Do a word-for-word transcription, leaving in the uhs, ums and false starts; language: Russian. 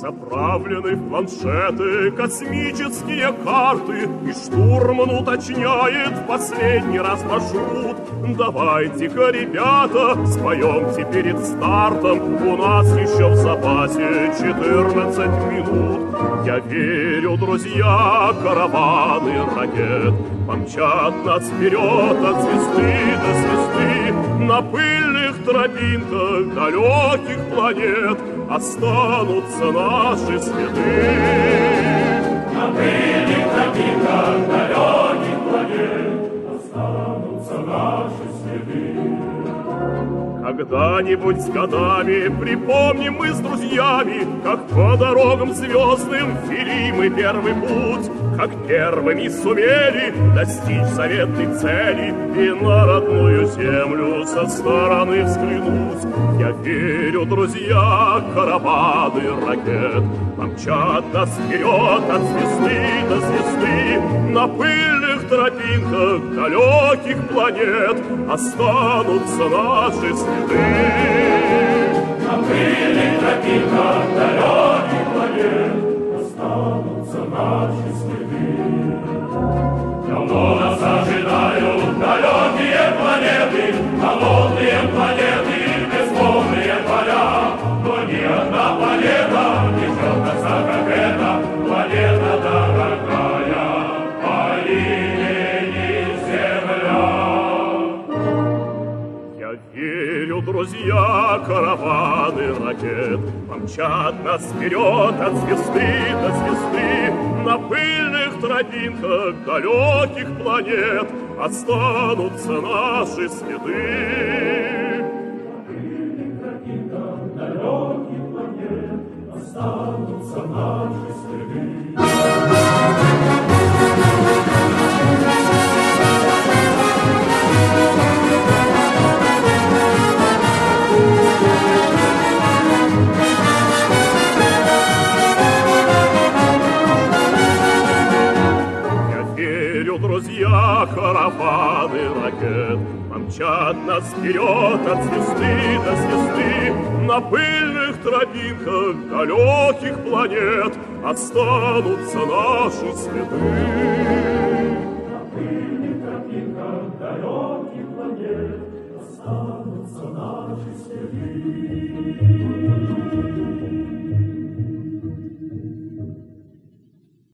заправлены в планшеты космические карты, и штурман уточняет в последний раз маршрут. Давайте-ка, ребята, споемте перед стартом, у нас еще в запасе четырнадцать минут. Я верю, друзья, караваны ракет помчат нас вперед от звезды до звезды. На пыльных тропинках далеких планет останутся наши следы. На пыльных тропинках далеких планет останутся наши следы. Когда-нибудь с годами припомним мы с друзьями, как по дорогам звездным вели мы первый путь, как первыми сумели достичь заветной цели и на родную землю со стороны взглянуть. Я верю, друзья, караваны ракет помчат нас вперед от звезды до звезды. На пыльных тропинках далеких планет останутся наши следы. На пыльных тропинках далеких планет останутся наши следы. Давно нас ожидают далекие планеты, холодные планеты, безмолвные поля. Но ни одна планета не желтоса, как эта планета дорогая, по имени Земля. Я верю, друзья, караваны ракет помчат нас вперед от звезды до звезды. На пыльных тропинках далеких планет останутся наши следы. На пыльных тропинках далеких планет останутся наши следы. Друзья, караваны ракет помчат нас вперед от звезды до звезды. На пыльных тропинках далеких планет останутся наши следы. На пыльных тропинках далеких планет останутся наши следы.